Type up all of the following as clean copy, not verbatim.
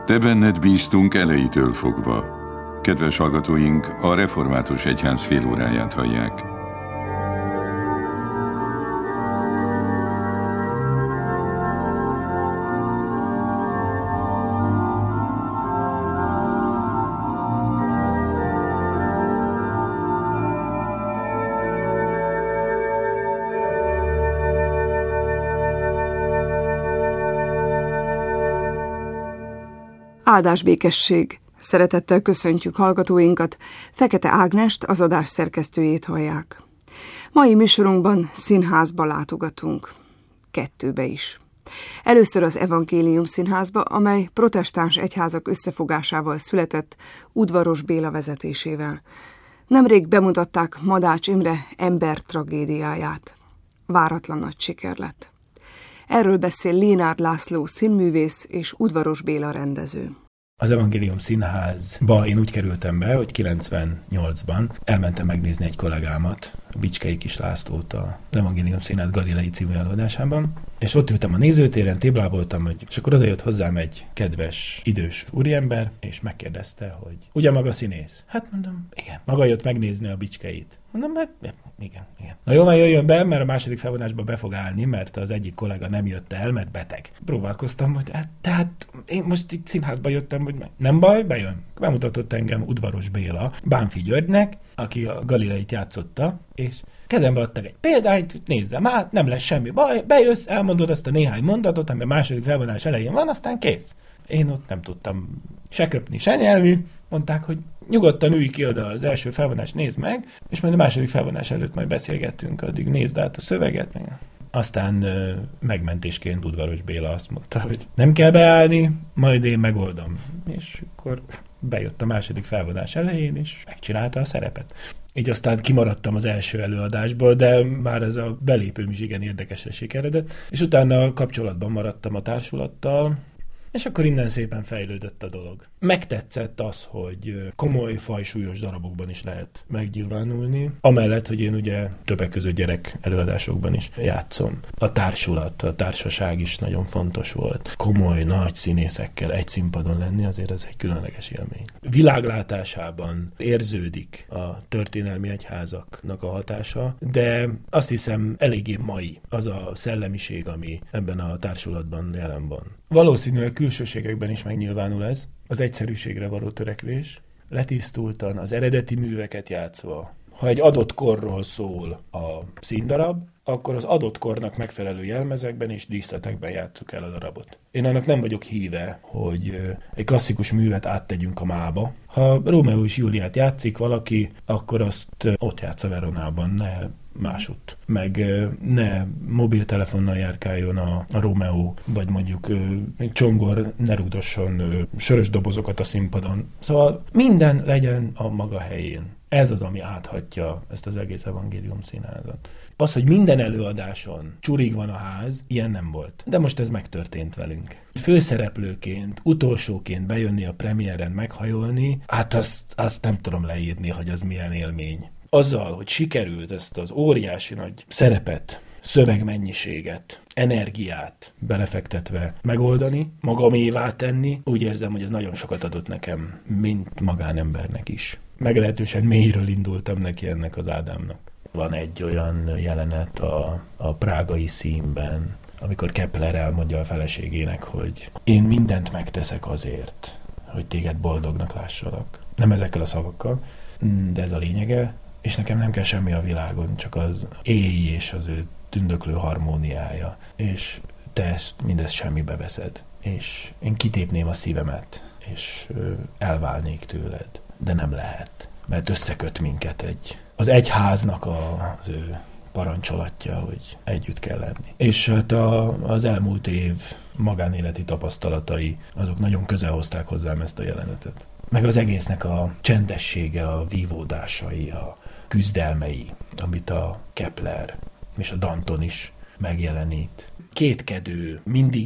Te benned bíztunk elejétől fogva. Kedves hallgatóink, a Református Egyház félóráját hallják. Áldás békesség! Szeretettel köszöntjük hallgatóinkat, Fekete Ágnest, az adás szerkesztőjét hallják. Mai műsorunkban színházba látogatunk. 2-be is. Először az Evangélium Színházba, amely protestáns egyházak összefogásával született Udvaros Béla vezetésével. Nemrég bemutatták Madács Imre ember tragédiáját. Váratlan nagy siker lett. Erről beszél Lénárd László színművész és Udvaros Béla rendező. Az Evangélium Színházba én úgy kerültem be, hogy 98-ban elmentem megnézni egy kollégámat, a Bicskei Kis Lászlót az Evangélium Színház Galilei című előadásában, és ott ültem a nézőtéren, tébláboltam, és akkor odajött hozzám egy kedves, idős úriember, és megkérdezte, hogy ugye maga színész? Hát mondom, igen. Maga jött megnézni a Bicskeit. Mondom, hát igen. Na jó, már jöjjön be, mert a második felvonásba be fog állni, mert az egyik kollega nem jött el, mert beteg. Próbálkoztam, hogy tehát én most itt színházba jöttem, hogy nem baj, bejön. Bemutatott engem Udvaros Béla Bánffy Györgynek, aki a Galileit játszotta, és kezembe adtak egy példányt, nézzem át, nem lesz semmi baj, bejössz, elmondod azt a néhány mondatot, ami a második felvonás elején van, aztán kész. Én ott nem tudtam se köpni, se nyelni, mondták, hogy nyugodtan ülj ki oda az első felvonást, nézd meg, és majd a második felvonás előtt majd beszélgettünk, addig nézd át a szöveget. Aztán megmentésként Udvaros Béla azt mondta, hogy nem kell beállni, majd én megoldom. És akkor bejött a második felvonás elején, és megcsinálta a szerepet. Így aztán kimaradtam az első előadásból, de már ez a belépőm is igen érdekesre sikeredett, és utána kapcsolatban maradtam a társulattal, és akkor innen szépen fejlődött a dolog. Megtetszett az, hogy komoly, fajsúlyos darabokban is lehet megnyilvánulni, amellett, hogy én ugye többek között gyerek előadásokban is játszom. A társulat, a társaság is nagyon fontos volt. Komoly, nagy színészekkel egy színpadon lenni, azért ez egy különleges élmény. Világlátásában érződik a történelmi egyházaknak a hatása, de azt hiszem eléggé mai az a szellemiség, ami ebben a társulatban jelen van. Valószínűleg külsőségekben is megnyilvánul ez, az egyszerűségre való törekvés, letisztultan az eredeti műveket játszva. Ha egy adott korról szól a színdarab, akkor az adott kornak megfelelő jelmezekben és díszletekben játsszuk el a darabot. Én annak nem vagyok híve, hogy egy klasszikus művet áttegyünk a mába. Ha Rómeó és Júliát játszik valaki, akkor azt ott játsza Veronában, ne másutt. Meg ne mobiltelefonnal járkáljon a Rómeó, vagy mondjuk egy csongor ne rúdosson sörös dobozokat a színpadon. Szóval minden legyen a maga helyén. Ez az, ami áthatja ezt az egész Evangélium Színházat. Az, hogy minden előadáson csurig van a ház, ilyen nem volt. De most ez megtörtént velünk. Főszereplőként, utolsóként bejönni a premiéren meghajolni, hát azt nem tudom leírni, hogy az milyen élmény. Azzal, hogy sikerült ezt az óriási nagy szerepet, szövegmennyiséget, energiát belefektetve megoldani, magamévá tenni, úgy érzem, hogy ez nagyon sokat adott nekem, mint magánembernek is. Meglehetősen mélyről indultam neki ennek az Ádámnak. Van egy olyan jelenet a prágai színben, amikor Kepler elmondja a feleségének, hogy én mindent megteszek azért, hogy téged boldognak lássalak. Nem ezekkel a szavakkal, de ez a lényege, és nekem nem kell semmi a világon, csak az éj és az ő tündöklő harmóniája. És te mindezt semmibe veszed. És én kitépném a szívemet, és elválnék tőled. De nem lehet, mert összeköt minket az egyháznak az ő parancsolatja, hogy együtt kell lenni. És hát az elmúlt év magánéleti tapasztalatai, azok nagyon közel hozták hozzám ezt a jelenetet. Meg az egésznek a csendessége, a vívódásai, a küzdelmei, amit a Kepler és a Danton is megjelenít. Kétkedő,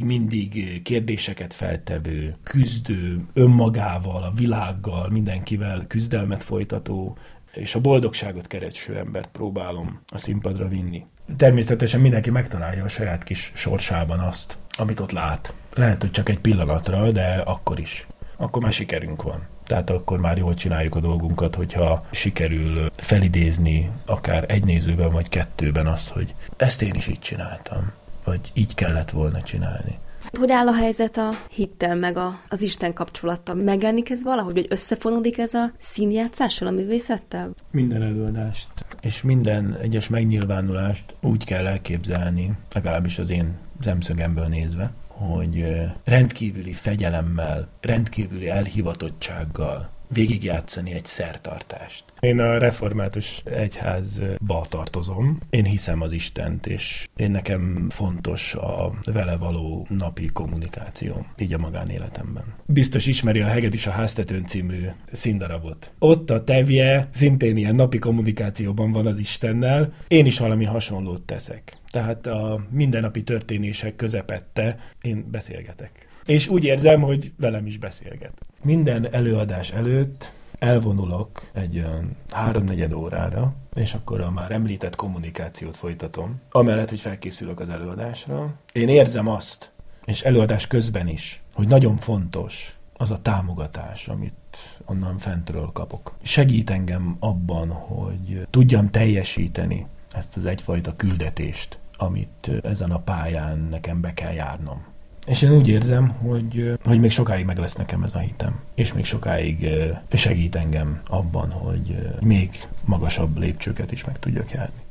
mindig kérdéseket feltevő, küzdő, önmagával, a világgal, mindenkivel küzdelmet folytató és a boldogságot kereső embert próbálom a színpadra vinni. Természetesen mindenki megtalálja a saját kis sorsában azt, amit ott lát. Lehet, hogy csak egy pillanatra, de akkor is. Akkor már sikerünk van. Tehát akkor már jól csináljuk a dolgunkat, hogyha sikerül felidézni akár egy nézőben vagy kettőben azt, hogy ezt én is így csináltam, vagy így kellett volna csinálni. Hogy áll a helyzet a hittel, meg az Isten kapcsolattal? Megjelenik ez valahogy, hogy összefonódik ez a színjátszással, a művészettel? Minden előadást és minden egyes megnyilvánulást úgy kell elképzelni, legalábbis az én szemszögemből nézve, hogy rendkívüli fegyelemmel, rendkívüli elhivatottsággal végigjátszani egy szertartást. Én a református egyházba tartozom. Én hiszem az Istent, és nekem fontos a vele való napi kommunikáció, így a magánéletemben. Biztos ismeri a Hegedűs a háztetőn című színdarabot. Ott a Tevje szintén ilyen napi kommunikációban van az Istennel. Én is valami hasonlót teszek. Tehát a mindennapi történések közepette én beszélgetek. És úgy érzem, hogy velem is beszélget. Minden előadás előtt elvonulok egy 3-4 órára, és akkor a már említett kommunikációt folytatom. Amellett, hogy felkészülök az előadásra, én érzem azt, és előadás közben is, hogy nagyon fontos az a támogatás, amit onnan fentről kapok. Segít engem abban, hogy tudjam teljesíteni ezt az egyfajta küldetést, amit ezen a pályán nekem be kell járnom. És én úgy érzem, hogy még sokáig meg lesz nekem ez a hitem, és még sokáig segít engem abban, hogy még magasabb lépcsőket is meg tudjak járni.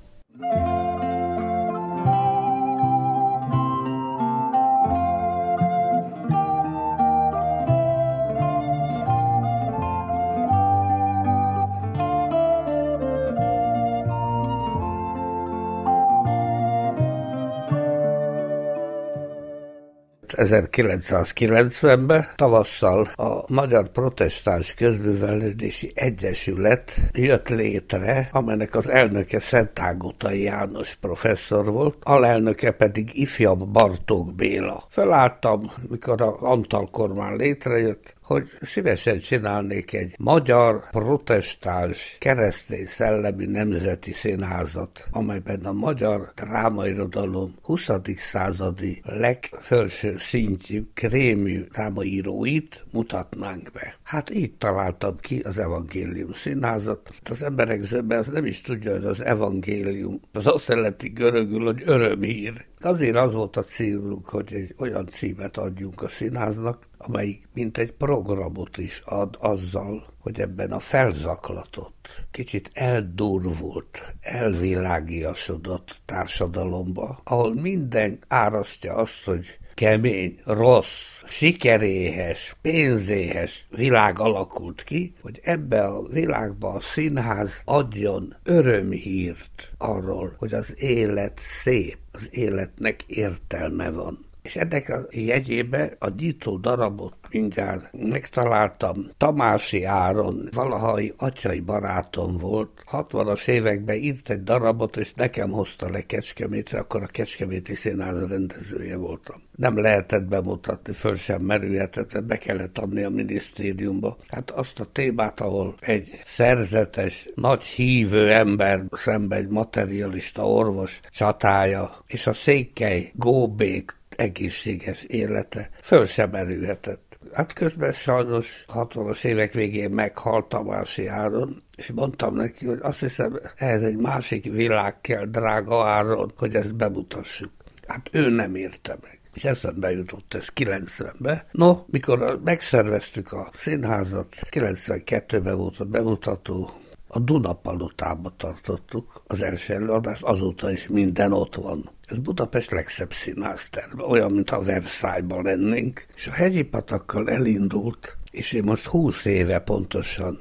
...1990-ben tavasszal a Magyar Protestáns Közművelődési Egyesület jött létre, amelynek az elnöke Szentágotai János professzor volt, alelnöke pedig ifjabb Bartók Béla. Felálltam, mikor a Antal kormány létrejött, hogy szívesen csinálnék egy magyar, protestáns, keresztény szellemű nemzeti színházat, amelyben a magyar drámairodalom 20. századi legfelső szintjű, krémű drámaíróit mutatnánk be. Hát így találtam ki az Evangélium Színházat. Az emberek zöbben nem is tudja, hogy az evangélium, az azt jelenti görögül, hogy örömhír. Azért az volt a célunk, hogy egy olyan címet adjunk a színháznak, amelyik mint egy programot is ad azzal, hogy ebben a felzaklatott, kicsit eldurvult, elvilágiasodott társadalomba, ahol minden árasztja azt, hogy kemény, rossz, sikeréhes, pénzéhes világ alakult ki, hogy ebbe a világba a színház adjon örömhírt arról, hogy az élet szép, az életnek értelme van. És ennek a jegyébe a nyitó darabot mindjárt megtaláltam. Tamási Áron, valahai atyai barátom volt, 60-as években írt egy darabot, és nekem hozta le Kecskemétre, akkor a Kecskeméti Színház rendezője voltam. Nem lehetett bemutatni, föl sem merülhetett, be kellett adni a minisztériumba. Hát azt a témát, ahol egy szerzetes, nagy hívő ember szemben egy materialista orvos csatája, és a székely góbék egészséges élete föl sem merülhetett. Hát közben sajnos 60-as évek végén meghalt Tamási Áron, és mondtam neki, hogy azt hiszem, ehhez egy másik világ kell, drága Áron, hogy ezt bemutassuk. Hát ő nem érte meg. És eszembe jutott ez 90-ben. No, mikor megszerveztük a színházat, 92-ben volt a bemutató, a Dunapalotába tartottuk az első előadást, azóta is minden ott van. Ez Budapest legszebb színházterme, olyan, mintha Versailles-ban lennénk, és a Hegyi Patakkal elindult, és én most 20 éve pontosan,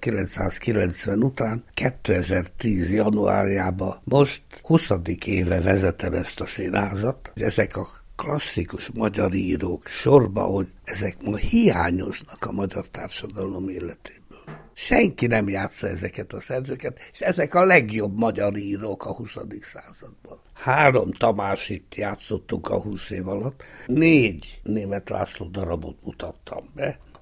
1990 után, 2010 januárjában, most 20. éve vezetem ezt a színházat. Ezek a klasszikus magyar írók sorba, hogy ezek ma hiányoznak a magyar társadalom életében. Senki nem játsza ezeket a szerzőket, és ezek a legjobb magyar írók a 20. században. 3 Tamásit játszottunk a 20 év alatt, 4 Németh László darabot mutattam be,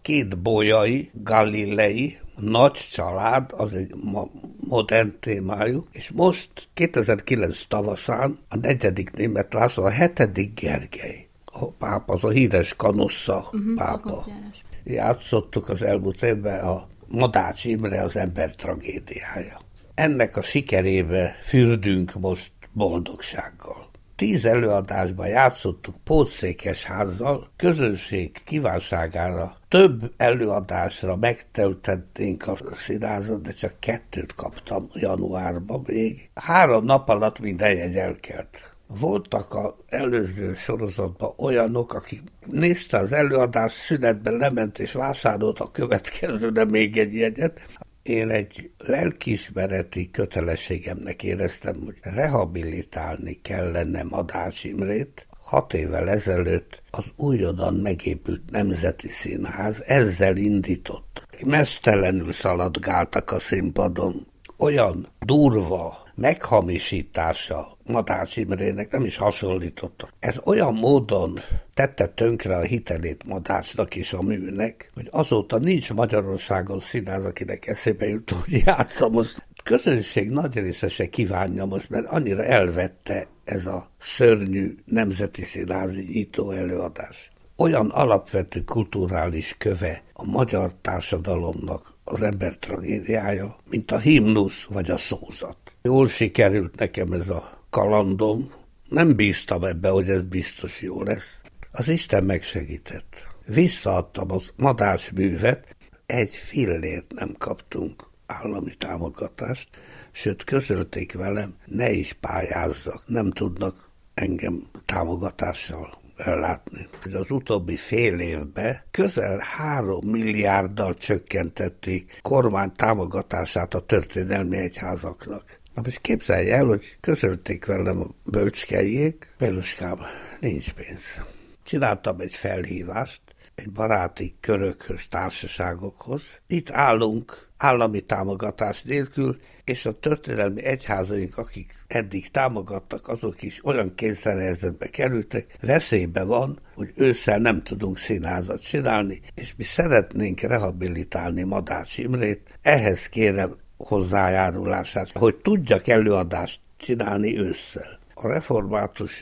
két Bolyai, Galilei nagy család, az egy modern témájú, és most 2009 tavaszán a 4. Németh László, a 7. Gergely, a pápa, az a híres Kanossza pápa. Játszottuk az elmúlt évben a Madács Imre, az ember tragédiája. Ennek a sikerébe fürdünk most boldogsággal. 10 előadásban játszottuk Pótszékesházzal, közönség kívánságára több előadásra megtöltöttünk a színházat, de csak 2 kaptam januárban még. 3 nap alatt minden jegy elkelt. Voltak az előző sorozatban olyanok, akik nézte az előadás, szünetben lement és vásárolt a következőre még egy jegyet. Én egy lelkiismereti kötelességemnek éreztem, hogy rehabilitálni kellene Madács Imrét. 6 évvel ezelőtt az újonnan megépült Nemzeti Színház ezzel indított. Meztelenül szaladgáltak a színpadon. Olyan durva meghamisítása Madács Imrének nem is hasonlítottak. Ez olyan módon tette tönkre a hitelét Madácsnak és a műnek, hogy azóta nincs Magyarországon színház, akinek eszébe jut, hogy játszom. Most közönség nagy része se kívánja most, mert annyira elvette ez a szörnyű nemzeti színházi nyitó előadás. Olyan alapvető kulturális köve a magyar társadalomnak az ember tragédiája, mint a himnusz vagy a szózat. Jól sikerült nekem ez a kalandom, nem bíztam ebbe, hogy ez biztos jó lesz. Az Isten megsegített. Visszaadtam a Madács művet, 1 fillért nem kaptunk állami támogatást, sőt közölték velem, ne is pályázzak, nem tudnak engem támogatással ellátni. Az utóbbi fél évben közel 3 milliárddal csökkentették kormány támogatását a történelmi egyházaknak. Na most képzelj el, hogy közölték velem a Bölcskeiék, Beluskám, nincs pénz. Csináltam egy felhívást egy baráti körökhöz, társaságokhoz. Itt állunk állami támogatás nélkül, és a történelmi egyházaink, akik eddig támogattak, azok is olyan kényszerhelyzetbe kerültek, veszélybe van, hogy ősszel nem tudunk színházat csinálni, és mi szeretnénk rehabilitálni Madács Imrét. Ehhez kérem hozzájárulását, hogy tudjak előadást csinálni ősszel. A református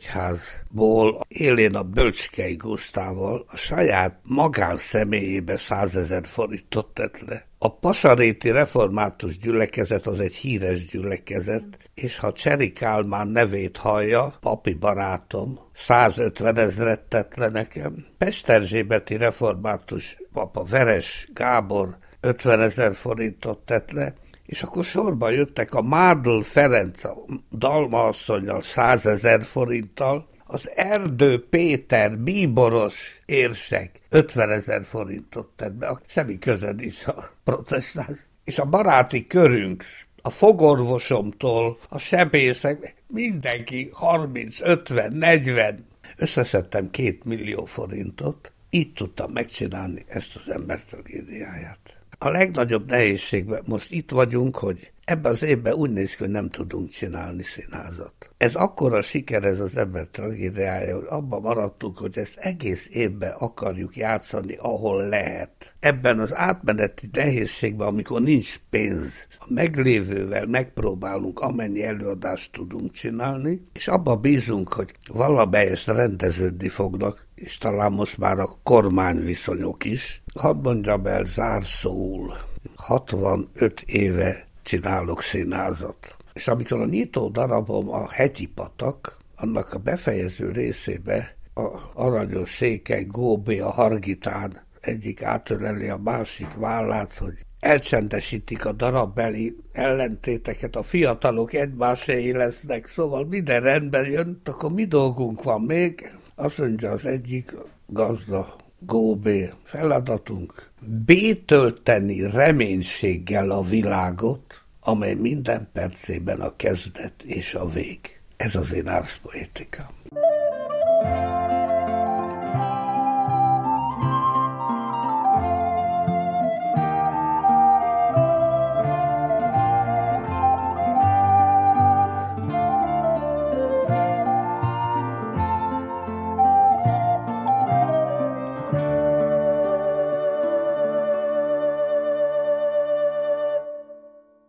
egyházból élén a Bölcskei Gusztával a saját magánszemélyébe 100 000 forintot tett le. A pasaréti református gyülekezet az egy híres gyülekezet, és ha Cseri Kálmán nevét hallja, papi barátom, 150 000 tett le nekem. Pesterzsébeti református papa Veres Gábor 50 000 forintot tett le, és akkor sorba jöttek a Márdl Ferenc a Dalma asszonnyal 100 000 forinttal, az Erdő Péter bíboros érsek 50 000 forintot tett be, semmi köze nincs a protestáns. És a baráti körünk, a fogorvosomtól, a sebészek, mindenki 30, 50, 40. Összeszedtem 2 millió forintot, így tudtam megcsinálni ezt az ember tragédiáját. A legnagyobb nehézségben most itt vagyunk, hogy ebben az évben úgy néz ki, hogy nem tudunk csinálni színházat. Ez akkora siker ez az ember tragédiája, hogy abban maradtunk, hogy ezt egész évben akarjuk játszani, ahol lehet. Ebben az átmeneti nehézségben, amikor nincs pénz, a meglévővel megpróbálunk amennyi előadást tudunk csinálni, és abban bízunk, hogy valamelyest rendeződni fognak, és talán most már a kormányviszonyok is. Hadd mondjam el zárszóul, 65 éve csinálok színházat. És amikor a nyitó darabom a Hegyi patak, annak a befejező részébe a aranyos székely Góbé a hargitán egyik átöleli a másik vállát, hogy elcsendesítik a darabbeli ellentéteket, a fiatalok egymáséi lesznek, szóval minden rendben jön, akkor mi dolgunk van még? Azt mondja az egyik gazda, Góbé, feladatunk bétölteni reménységgel a világot, amely minden percében a kezdet és a vég. Ez az én árszpoétikám.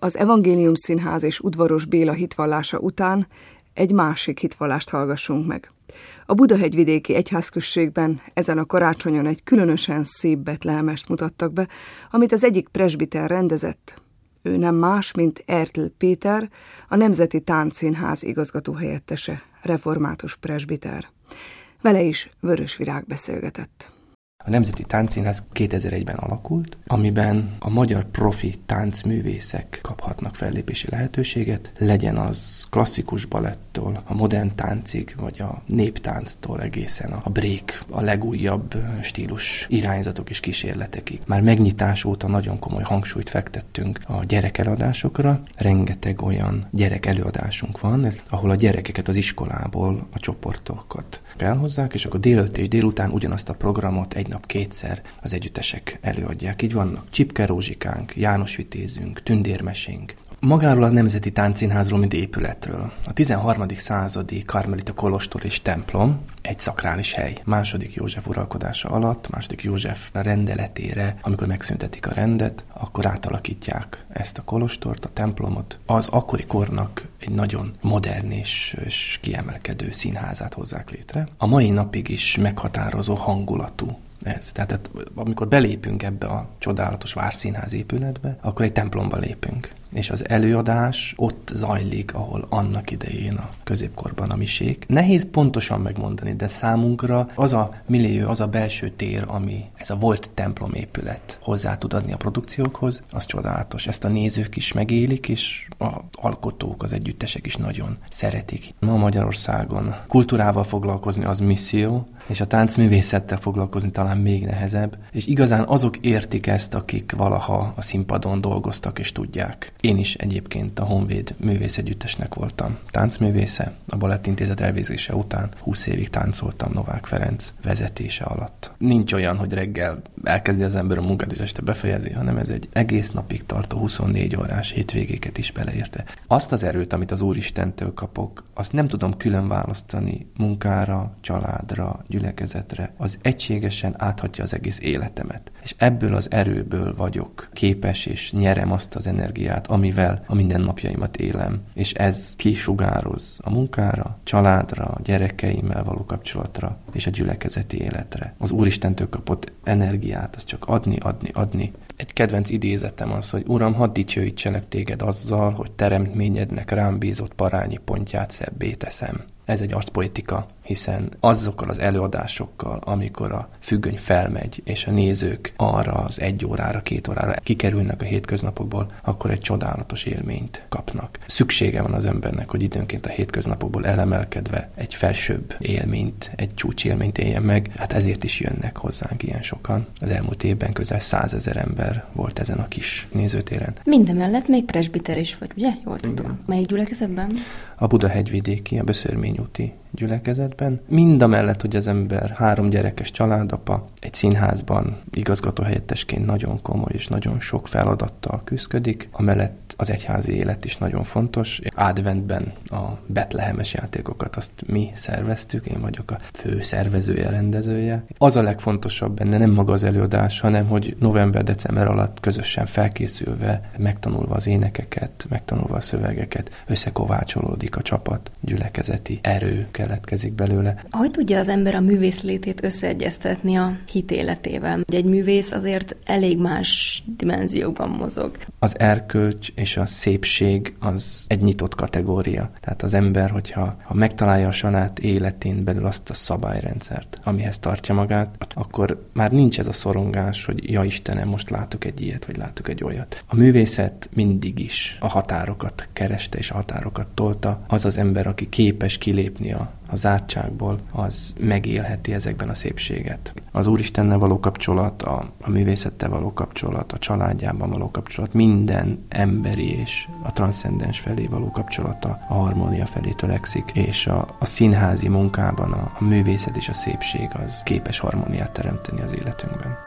Az Evangélium Színház és Udvaros Béla hitvallása után egy másik hitvallást hallgassunk meg. A Budahegyvidéki egyházközségben ezen a karácsonyon egy különösen szép betlehemest mutattak be, amit az egyik presbiter rendezett. Ő nem más, mint Ertl Péter, a Nemzeti Táncszínház igazgatóhelyettese, református presbiter. Vele is Vörös Virág beszélgetett. A Nemzeti Táncszínház 2001-ben alakult, amiben a magyar profi táncművészek kaphatnak fellépési lehetőséget, legyen az klasszikus balettól, a modern táncig, vagy a néptánctól egészen a break, a legújabb stílus irányzatok és kísérletekig. Már megnyitás óta nagyon komoly hangsúlyt fektettünk a gyerekelőadásokra. Rengeteg olyan gyerekelőadásunk van, ahol a gyerekeket az iskolából, a csoportokat elhozzák, és akkor délelőtt és délután ugyanazt a programot egy nap kétszer az együttesek előadják. Így vannak Csipke Rózsikánk, János Vitézünk, Tündérmesénk. Magáról a Nemzeti Táncszínházról, mint épületről. A 13. századi karmelita kolostor és templom egy szakrális hely. II. József uralkodása alatt, II. József rendeletére, amikor megszüntetik a rendet, akkor átalakítják ezt a kolostort, a templomot. Az akkori kornak egy nagyon modern és kiemelkedő színházát hozzák létre. A mai napig is meghatározó hangulatú ez. Tehát amikor belépünk ebbe a csodálatos Várszínház épületbe, akkor egy templomba lépünk. És az előadás ott zajlik, ahol annak idején a középkorban a misék. Nehéz pontosan megmondani, de számunkra az a millió, az a belső tér, ami ez a volt templomépület hozzá tud adni a produkciókhoz, az csodálatos. Ezt a nézők is megélik, és az alkotók, az együttesek is nagyon szeretik. Ma Magyarországon kultúrával foglalkozni az misszió, és a táncművészettel foglalkozni talán még nehezebb, és igazán azok értik ezt, akik valaha a színpadon dolgoztak és tudják. Én is egyébként a Honvéd művészegyüttesnek voltam táncművésze, a Balettintézet elvégzése után 20 évig táncoltam Novák Ferenc vezetése alatt. Nincs olyan, hogy reggel elkezdi az ember a munkát és este befejezi, hanem ez egy egész napig tartó 24 órás hétvégéket is beleérte. Azt az erőt, amit az Úristentől kapok, azt nem tudom külön választani munkára, családra, gyülekezetre. Az egységesen áthatja az egész életemet. És ebből az erőből vagyok képes és nyerem azt az energiát, amivel a mindennapjaimat élem. És ez kisugároz a munkára, családra, a gyerekeimmel való kapcsolatra és a gyülekezeti életre. Az Úristentől kapott energiát, az csak adni. Egy kedvenc idézetem az, hogy Uram, hadd dicsőítselek téged azzal, hogy teremtményednek rám bízott parányi pontját szebbé teszem. Ez egy arcpoetika, hiszen azokkal az előadásokkal, amikor a függöny felmegy, és a nézők arra az 1 órára, 2 órára kikerülnek a hétköznapokból, akkor egy csodálatos élményt kapnak. Szüksége van az embernek, hogy időnként a hétköznapokból elemelkedve egy felsőbb élményt, egy csúcsélményt éljen meg. Hát ezért is jönnek hozzánk ilyen sokan. Az elmúlt évben közel 100 000 ember volt ezen a kis nézőtéren. Mindemellett még presbiter is vagy, ugye? Jól tudom. Melyik gyülekezetben? A Budahegyvidéki, a Böszörmény úti gyülekezetben. Mindamellett, hogy az ember 3 gyerekes családapa, egy színházban igazgatóhelyettesként nagyon komoly és nagyon sok feladattal küszködik, amellett az egyházi élet is nagyon fontos. Adventben a betlehemes játékokat azt mi szerveztük, én vagyok a fő szervezője, rendezője. Az a legfontosabb benne nem maga az előadás, hanem hogy november-december alatt közösen felkészülve, megtanulva az énekeket, megtanulva a szövegeket, összekovácsolódik a csapat, gyülekezeti erő keletkezik belőle. Hogy tudja az ember a művész létét összeegyeztetni a hitéletével? Egy művész azért elég más dimenziókban mozog. Az erkölcs és a szépség az egy nyitott kategória. Tehát az ember, hogyha megtalálja a saját életén belül azt a szabályrendszert, amihez tartja magát, akkor már nincs ez a szorongás, hogy ja Istenem, most látok egy ilyet, vagy látok egy olyat. A művészet mindig is a határokat kereste és a határokat tolta. Az az ember, aki képes kilépni a zártságból, az megélheti ezekben a szépséget. Az Úristennel való kapcsolat, a művészettel való kapcsolat, a családjában való kapcsolat, minden emberi és a transzcendens felé való kapcsolata a harmónia felé törekszik, és a színházi munkában a művészet és a szépség az képes harmóniát teremteni az életünkben.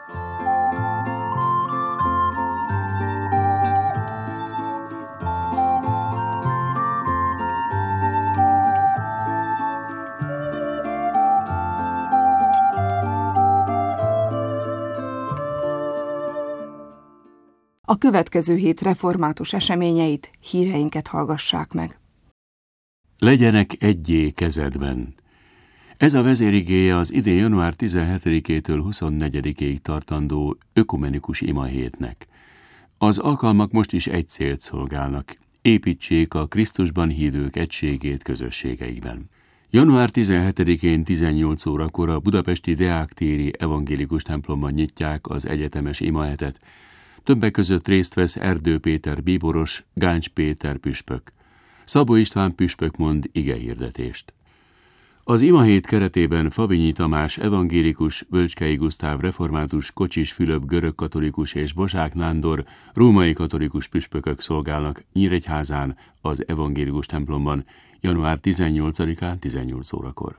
a következő hét református eseményeit, híreinket hallgassák meg. Legyenek egyé kezedben. Ez a vezérigéje az idén január 17-től 24-ig tartandó ökumenikus imahétnek. Az alkalmak most is egy célt szolgálnak. Építsék a Krisztusban hívők egységét közösségeikben. Január 17-én 18 órakor a budapesti Deák-téri evangélikus templomban nyitják az egyetemes imahetet. Többek között részt vesz Erdő Péter bíboros, Gáncs Péter püspök. Szabó István püspök mond igehirdetést. Az imahét keretében Fabinyi Tamás evangélikus, Bölcskei Gusztáv református, Kocsis Fülöp görögkatolikus és Bosák Nándor római katolikus püspökök szolgálnak Nyíregyházán az evangélikus templomban január 18-án 18 órakor.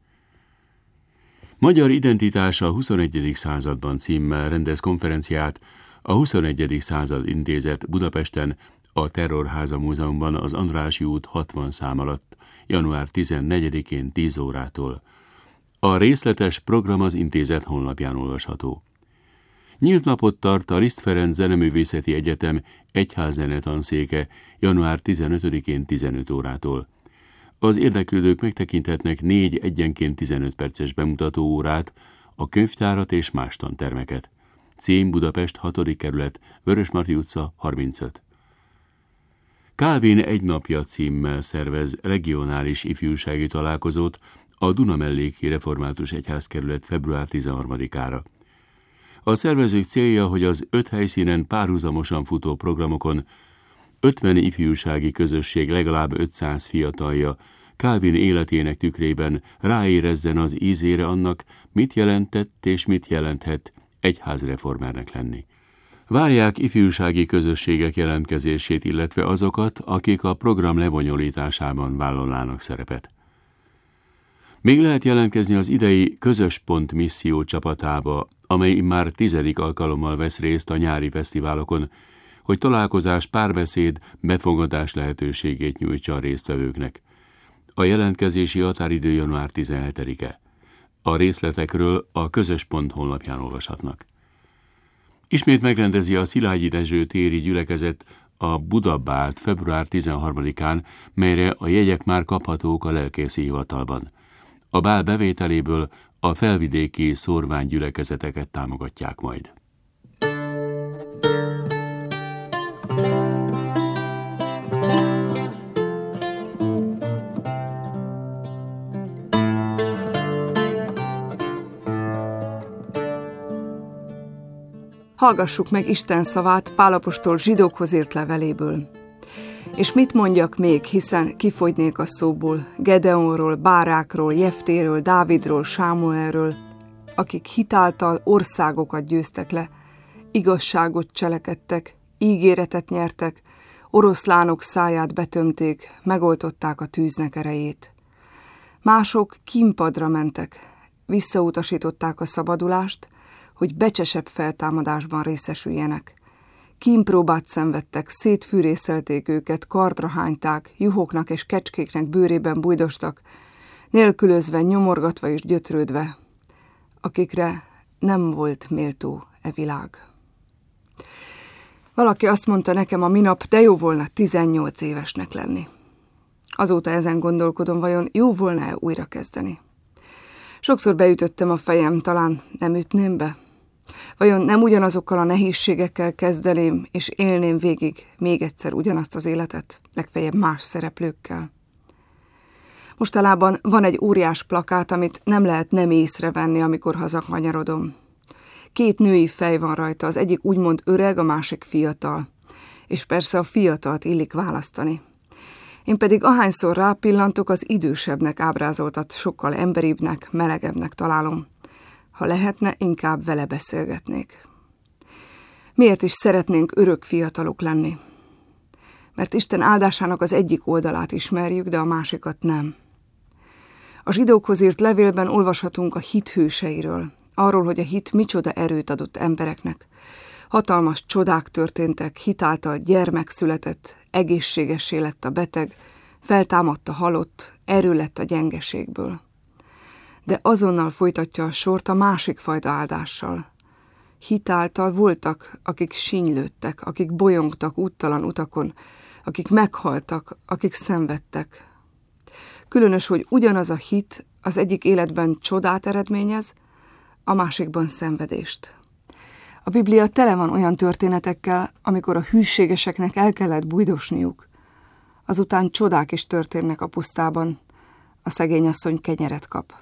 Magyar identitása a 21. században címmel rendez konferenciát a 21. század intézet Budapesten a Terrorháza Múzeumban az Andrássy út 60 szám alatt január 14-én 10 órától. A részletes program az intézet honlapján olvasható. Nyílt napot tart a Liszt Ferenc Zeneművészeti Egyetem egyházzene tanszéke január 15-én 15 órától. Az érdeklődők megtekinthetnek 4 egyenként 15 perces bemutató órát, a könyvtárat és más tantermeket. Cím Budapest 6. kerület, Vörösmarty utca 35. Kálvin egy napja címmel szervez regionális ifjúsági találkozót a Dunamelléki Református Egyházkerület február 13-ára. A szervezők célja, hogy az 5 helyszínen párhuzamosan futó programokon 50 ifjúsági közösség legalább 500 fiatalja Kálvin életének tükrében ráérezzen az ízére annak, mit jelentett és mit jelenthet egyházreformernek lenni. Várják ifjúsági közösségek jelentkezését, illetve azokat, akik a program lebonyolításában vállalnának szerepet. Még lehet jelentkezni az idei Közös Pont misszió csapatába, amely immár 10. alkalommal vesz részt a nyári fesztiválokon, hogy találkozás, párbeszéd, befogadás lehetőségét nyújtsa a résztvevőknek. A jelentkezési határidő január 17-e. A részletekről a Közös Pont honlapján olvashatnak. Ismét megrendezi a Szilágyi Dezső téri gyülekezet a Budabált február 13-án, melyre a jegyek már kaphatók a lelkészi hivatalban. A bál bevételéből a felvidéki szórványgyülekezeteket támogatják majd. Hallgassuk meg Isten szavát Pál apostol zsidókhoz írt leveléből. És mit mondjak még, hiszen kifogynék a szóból, Gedeonról, Bárákról, Jeftéről, Dávidról, Sámuelről, akik hitáltal országokat győztek le, igazságot cselekedtek, ígéretet nyertek, oroszlánok száját betömték, megoltották a tűznek erejét. Mások kínpadra mentek, visszautasították a szabadulást, hogy becsesebb feltámadásban részesüljenek. Kínpróbát szenvedtek, szétfűrészelték őket, kardra hányták, juhoknak és kecskéknek bőrében bujdostak, nélkülözve, nyomorgatva és gyötrődve, akikre nem volt méltó e világ. Valaki azt mondta nekem a minap, de jó volna 18 évesnek lenni. Azóta ezen gondolkodom, vajon jó volna-e újra kezdeni. Sokszor beütöttem a fejem, talán nem ütném be? Vajon nem ugyanazokkal a nehézségekkel kezdeném, és élném végig még egyszer ugyanazt az életet, legfeljebb más szereplőkkel? Mostanában van egy óriás plakát, amit nem lehet nem észrevenni, amikor hazakanyarodom. 2 női fej van rajta, az egyik úgymond öreg, a másik fiatal. És persze a fiatalt illik választani. Én pedig ahányszor rápillantok, az idősebbnek ábrázoltat sokkal emberibbnek, melegebbnek találom. Ha lehetne, inkább vele beszélgetnék. Miért is szeretnénk örök fiatalok lenni? Mert Isten áldásának az egyik oldalát ismerjük, de a másikat nem. A zsidókhoz írt levélben olvashatunk a hit hőseiről, arról, hogy a hit micsoda erőt adott embereknek. Hatalmas csodák történtek, hitáltal gyermek született, egészségessé lett a beteg, feltámadt a halott, erő lett a gyengeségből. De azonnal folytatja a sort a másik fajta áldással. Hit által voltak, akik sínylődtek, akik bolyongtak úttalan utakon, akik meghaltak, akik szenvedtek. Különös, hogy ugyanaz a hit az egyik életben csodát eredményez, a másikban szenvedést. A Biblia tele van olyan történetekkel, amikor a hűségeseknek el kellett bújdosniuk. Azután csodák is történnek a pusztában, a szegény asszony kenyeret kap.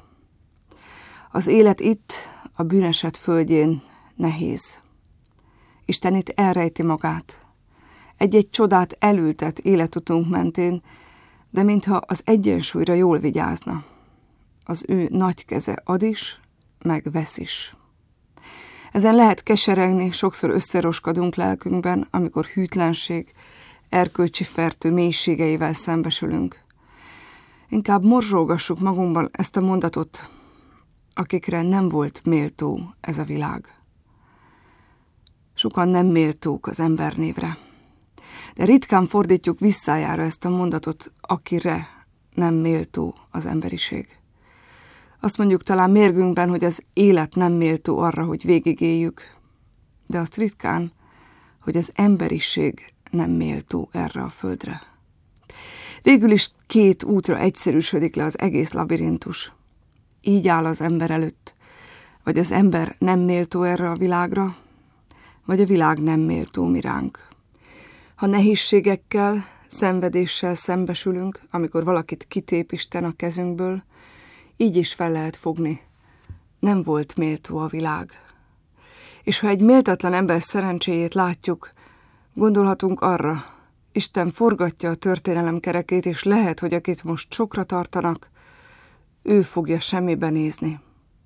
Az élet itt, a bűneset földjén nehéz. Isten itt elrejti magát. Egy-egy csodát elültet életutunk mentén, de mintha az egyensúlyra jól vigyázna. Az ő nagy keze ad is, meg vesz is. Ezen lehet keseregni, sokszor összeroskadunk lelkünkben, amikor hűtlenség, erkölcsi fertő mélységeivel szembesülünk. Inkább morzsolgassuk magunkban ezt a mondatot, akikre nem volt méltó ez a világ. Sokan nem méltók az embernévre, de ritkán fordítjuk visszájára ezt a mondatot, akire nem méltó az emberiség. Azt mondjuk talán mérgünkben, hogy az élet nem méltó arra, hogy végigéljük, de azt ritkán, hogy az emberiség nem méltó erre a földre. Végül is 2 útra egyszerűsödik le az egész labirintus. Így áll az ember előtt, vagy az ember nem méltó erre a világra, vagy a világ nem méltó mi ránk. Ha nehézségekkel, szenvedéssel szembesülünk, amikor valakit kitép Isten a kezünkből, így is fel lehet fogni. Nem volt méltó a világ. És ha egy méltatlan ember szerencséjét látjuk, gondolhatunk arra, Isten forgatja a történelem kerekét, és lehet, hogy akit most sokra tartanak, ő fogja semmibe nézni.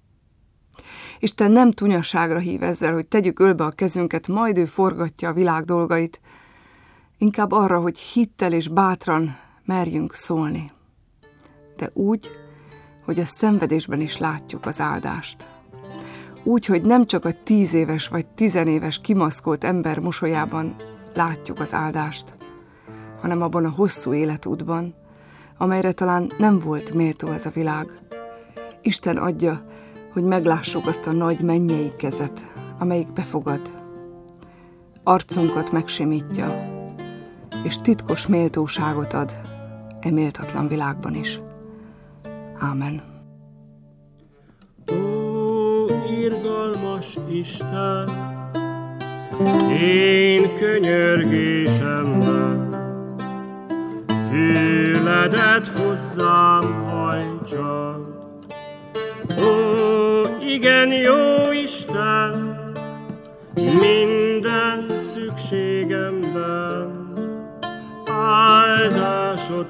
Isten nem tunyaságra hív ezzel, hogy tegyük ölbe a kezünket, majd ő forgatja a világ dolgait, inkább arra, hogy hittel és bátran merjünk szólni. De úgy, hogy a szenvedésben is látjuk az áldást. Úgy, hogy nem csak a 10 éves vagy 10 éves kimaszkolt ember mosolyában látjuk az áldást, hanem abban a hosszú életútban, amelyre talán nem volt méltó ez a világ. Isten adja, hogy meglássuk azt a nagy mennyei kezet, amelyik befogad. Arcunkat megsimítja, és titkos méltóságot ad e méltatlan világban is. Ámen. Ó, irgalmas Isten, én könyörgésemben füledet hozzám hajtsad. Ó, igen, jó Isten, minden szükségemben áldásod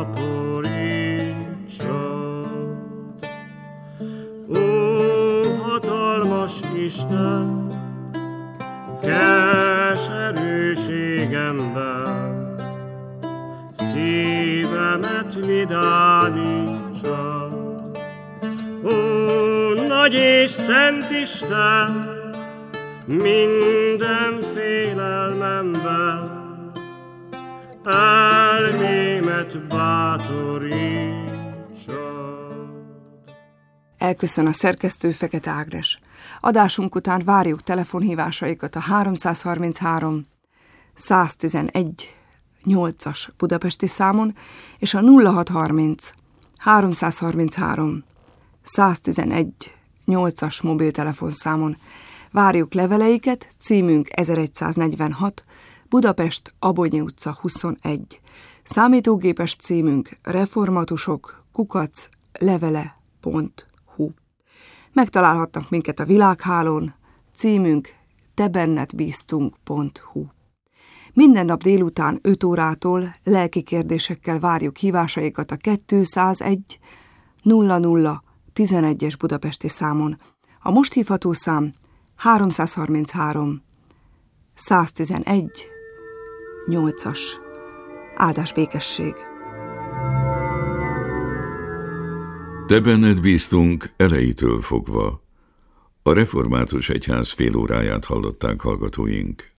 szaporítsad. Ó, hatalmas Isten, keserűségemben szívemet vidámítsad. Ó, nagy és szent Isten, minden félelmemben elmémet bátorítsad. Elköszön a szerkesztő, Fekete Ágnes. Adásunk után várjuk telefonhívásaikat a 333 111 8-as budapesti számon és a 0630 333 111 8-as mobiltelefonszámon. Várjuk leveleiket, címünk 1146, Budapest, Abonyi utca 21. Számítógépes címünk reformatusok@levele.hu. Megtalálhatnak minket a világhálón, címünk tebennedbíztunk.hu. Minden nap délután 5 órától lelki kérdésekkel várjuk hívásaikat a 201 00 11-es budapesti számon. A most hívható szám 333 111 8-as. Áldás békesség! Te benned bíztunk elejétől fogva. A Református Egyház félóráját hallották hallgatóink.